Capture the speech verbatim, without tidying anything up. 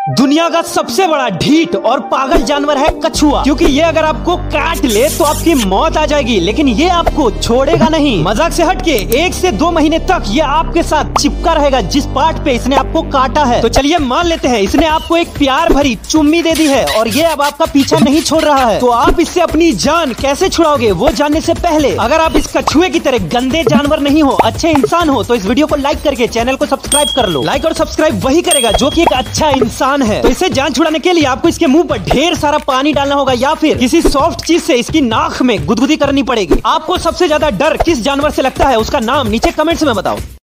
दुनिया का सबसे बड़ा ढीठ और पागल जानवर है कछुआ, क्योंकि ये अगर आपको काट ले तो आपकी मौत आ जाएगी, लेकिन ये आपको छोड़ेगा नहीं। मजाक से हटके एक से दो महीने तक ये आपके साथ चिपका रहेगा जिस पार्ट पे इसने आपको काटा है। तो चलिए मान लेते हैं इसने आपको एक प्यार भरी चुम्मी दे दी है और ये अब आपका पीछा नहीं छोड़ रहा है, तो आप इससे अपनी जान कैसे छुड़ाओगे वो जानने से पहले अगर आप इस कछुए की तरह गंदे जानवर नहीं हो, अच्छे इंसान हो, तो इस वीडियो को लाइक करके चैनल को सब्सक्राइब कर लो। लाइक और सब्सक्राइब वही करेगा जो कि एक अच्छा इंसान है। तो इसे जान छुड़ाने के लिए आपको इसके मुंह पर ढेर सारा पानी डालना होगा या फिर किसी सॉफ्ट चीज से इसकी नाक में गुदगुदी करनी पड़ेगी। आपको सबसे ज्यादा डर किस जानवर से लगता है उसका नाम नीचे कमेंट्स में बताओ।